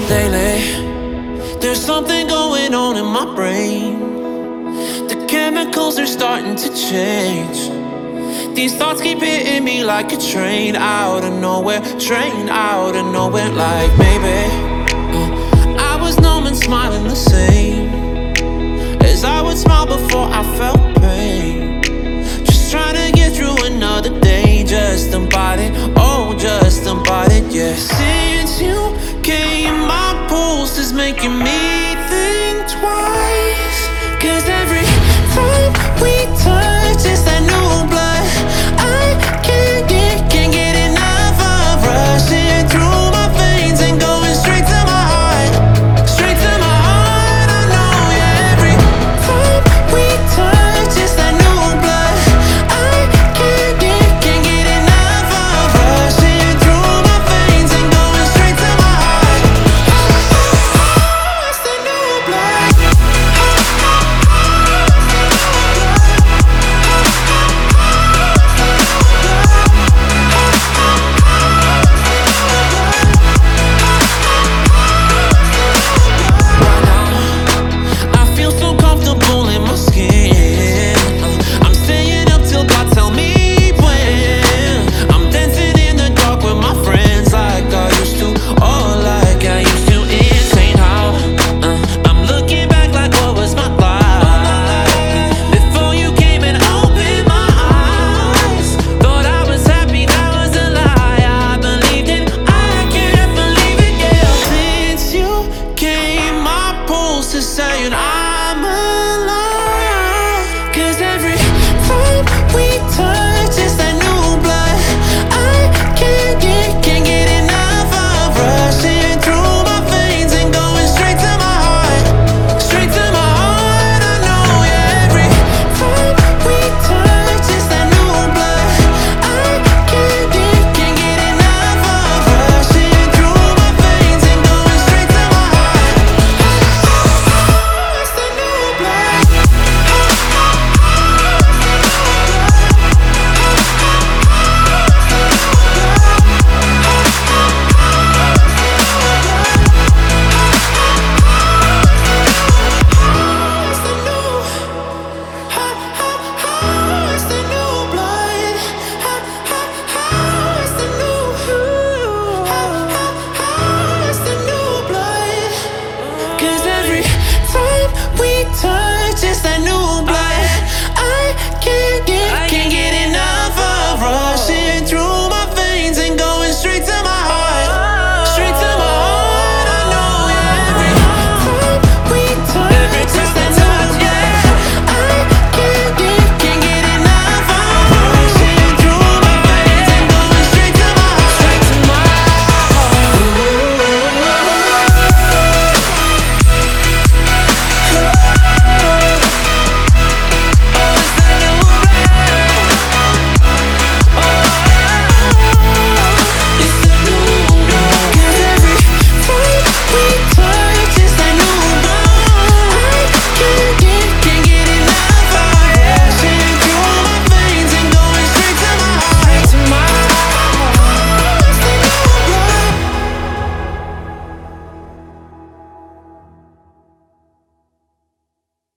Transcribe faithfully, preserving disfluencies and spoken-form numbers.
Lately, there's something going on in my brain. The chemicals are starting to change. These thoughts keep hitting me like a train out of nowhere, train out of nowhere. Like maybe uh, I was numb and smiling the same as I would smile before I felt pain. Just trying to get through another day, just embodied, oh, just embodied, yeah. Since you came, my pulse is making me